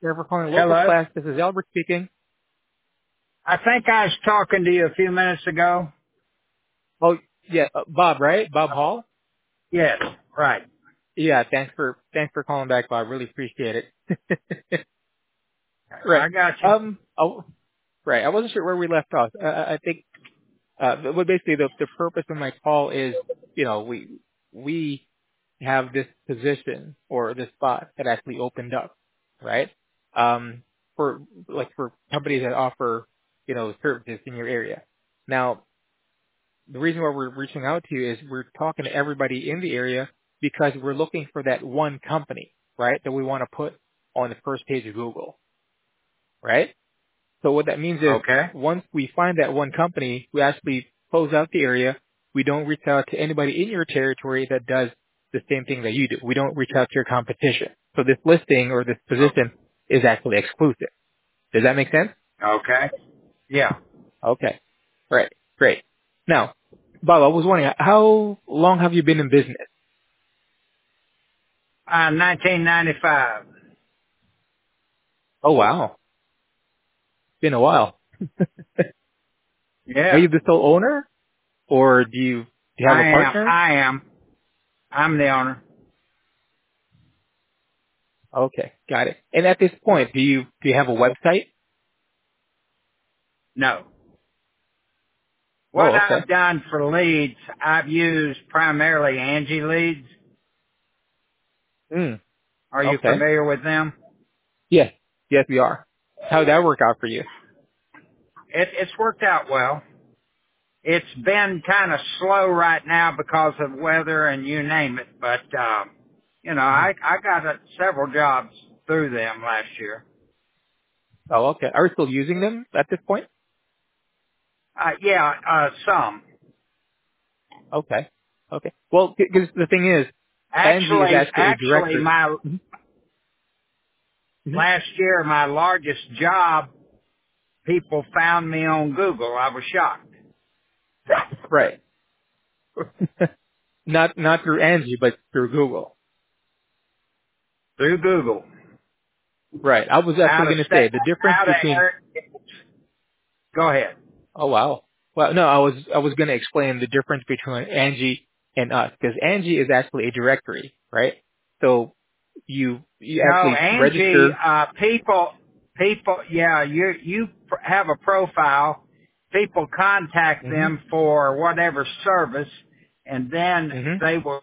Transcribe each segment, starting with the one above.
Thank you for calling Local Hello. Class. This is Albert speaking. I think I was talking to you a few minutes ago. Oh, yeah, Bob, right? Bob Hall? Yes, right. Yeah, thanks for calling back, Bob. Really appreciate it. Right. I got you. Oh, right. I wasn't sure where we left off. I think, but basically the purpose of my call is, we have this position or this spot that actually opened up, right? For companies that offer, services in your area. Now, the reason why we're reaching out to you is we're talking to everybody in the area because we're looking for that one company, right, that we want to put on the first page of Google, right? So what that means is Okay. once we find that one company, we actually close out the area. We don't reach out to anybody in your territory that does the same thing that you do. We don't reach out to your competition. So this listing or this position is actually exclusive. Does that make sense? Okay. Yeah. Okay. Right. Great. Now, Bob, I was wondering, how long have you been in business? 1995. Oh, wow. Been a while. Are Yeah. you the sole owner or do you have a partner? I am. I'm the owner. Okay. Got it. And at this point, do you have a website? No. What Oh, okay. I've done for leads, I've used primarily Angie Leads. Mm, Are you okay. familiar with them? Yes. Yes, we are. How'd that work out for you? It's worked out well. It's been kind of slow right now because of weather and you name it, but Mhm. I got several jobs through them last year. Oh, okay. Are you still using them at this point? Some. Okay. Okay. Well, because the thing is, Angie is actually a Actually, director. my Mhm. Mhm. last year, my largest job, people found me on Google. I was shocked. Right. Not through Angie, but through Google. Through Google. Right. I was actually Out of going to say state, the difference out of between. area. Go ahead. Oh wow. Well, no, I was going to explain the difference between Angie and us because Angie is actually a directory, right? So you No, actually Angie, register. you have a profile. People contact Mhm. them for whatever service, and then Mhm. they will,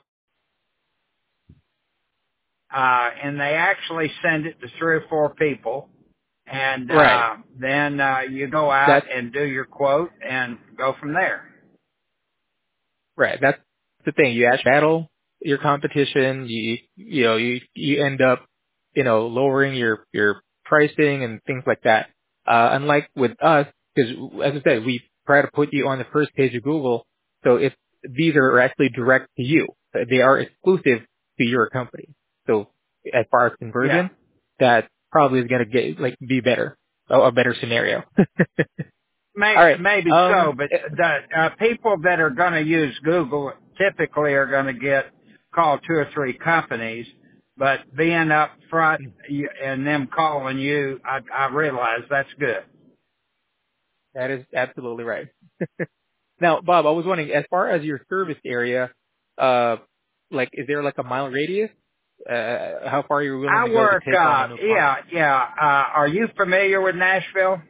and they actually send it to 3 or 4 people, and Right. then you go out That's and do your quote and go from there. right. That's the thing. You actually battle your competition. You end up, lowering your pricing and things like that. Unlike with us, because as I said, we try to put you on the first page of Google. So if these are actually direct to you, they are exclusive to your company. So as far as Yeah. conversion, that probably is going to be better, a better scenario. All right. Maybe so, but the people that are going to use Google typically are going to get called 2 or 3 companies. But being up front and them calling you, I realize that's good. That is absolutely right. Now, Bob, I was wondering, as far as your service area, uh, is there like a mile radius? How far are you willing I to go to work, take on a new client? Are you familiar with Nashville?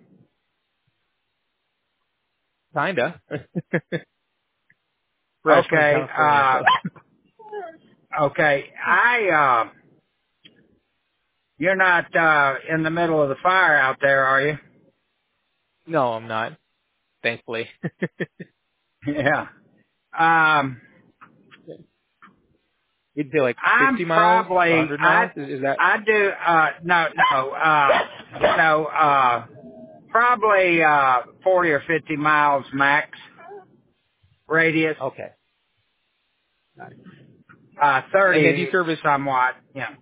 Kinda. Fresh from Okay, California, so. okay. You're not in the middle of the fire out there, are you? No, I'm not, thankfully. Yeah. Um, You'd say like I'm 50 miles, probably 100 miles? Is that? I do probably 40 or 50 miles max radius. Okay. Got it. And then do you 30 service, somewhat. Yeah.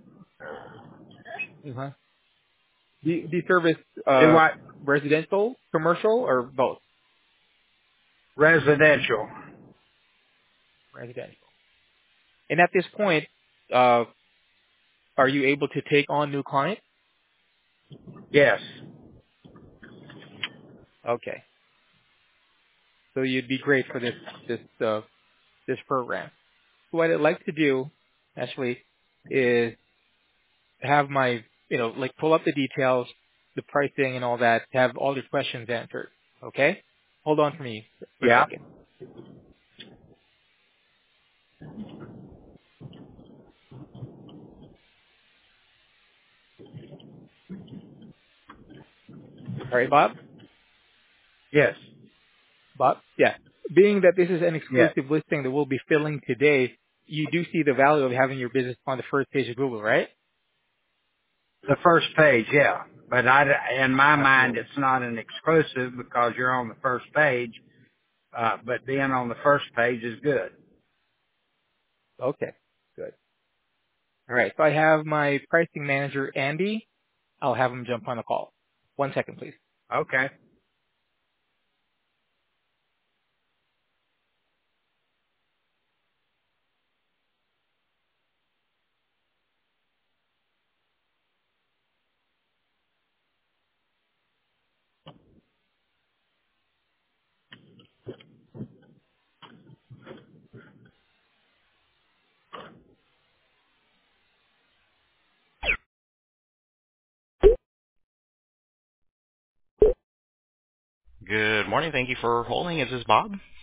uh do you service, Do what? residential, commercial, or both? Residential. Residential. And at this point, uh, are you able to take on new clients? Yes. Okay. So you'd be great for this program. So what I'd like to do, actually, is have my, like pull up the details, the pricing and all that, have all your questions answered. Okay? Hold on for me for a Yeah. second. All right, Bob? Yes. Bob? Yeah. Being that this is an Yes. exclusive listing that we'll be filling today, you do see the value of having your business on the first page of Google, right? The first page, yeah. But in my mind, Absolutely. it's not an exclusive because you're on the first page. But being on the first page is good. Okay. Good. All right. So I have my pricing manager, Andy. I'll have him jump on a call. 1 second, please. Okay. Good morning. Thank you for holding. Is this Bob?